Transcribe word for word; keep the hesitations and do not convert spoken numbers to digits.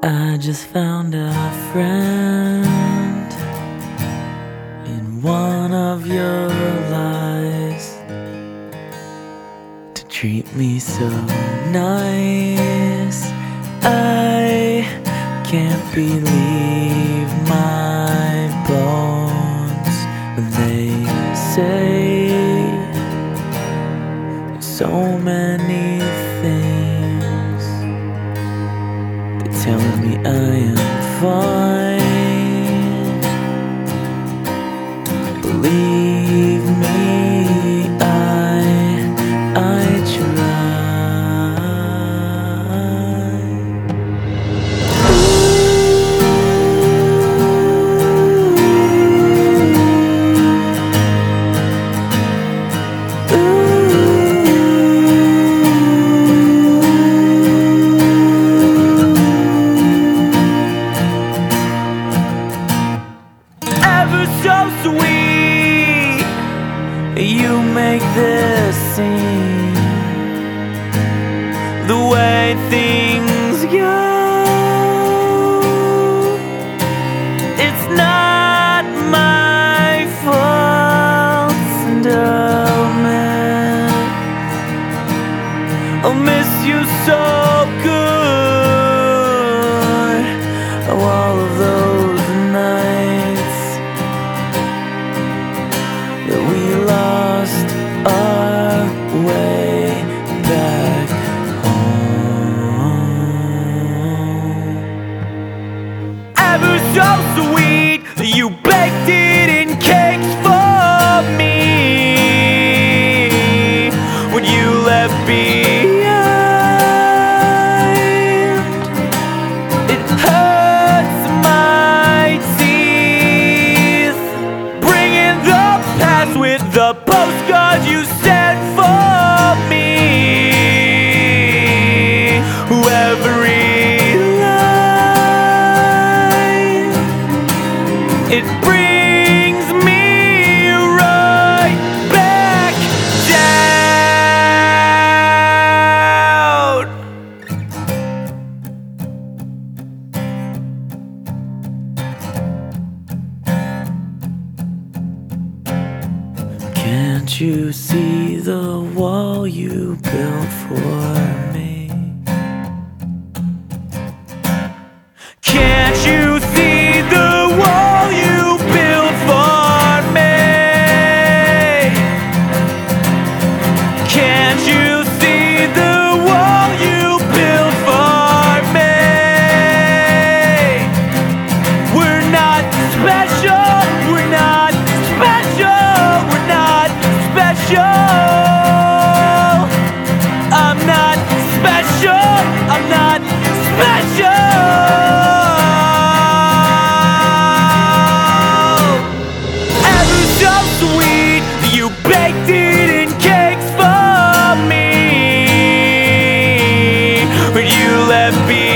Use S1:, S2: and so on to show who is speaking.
S1: I just found a friend in one of your lies to treat me so nice. I can't believe my bones when they say so many things. They're telling me I am fine. Believe me, I, I try. So sweet, you make this seem the way things go. It's not my fault, and oh man, I'll miss you so good. Oh, all of those nights that we lost our way back home. Ever so sweet, you baked it in cakes for me when you left behind. It hurts my teeth, bringing the past with the postcards you sent for me. Every line, it brings me right back down. Can't you see the wall you built for me? Can't you see the wall you built for me? Can't you see the wall you built for me? We're not special, we're not special, we're not special. I'm not special, I'm not special. Ever so sweet, you baked it in cakes for me when you left me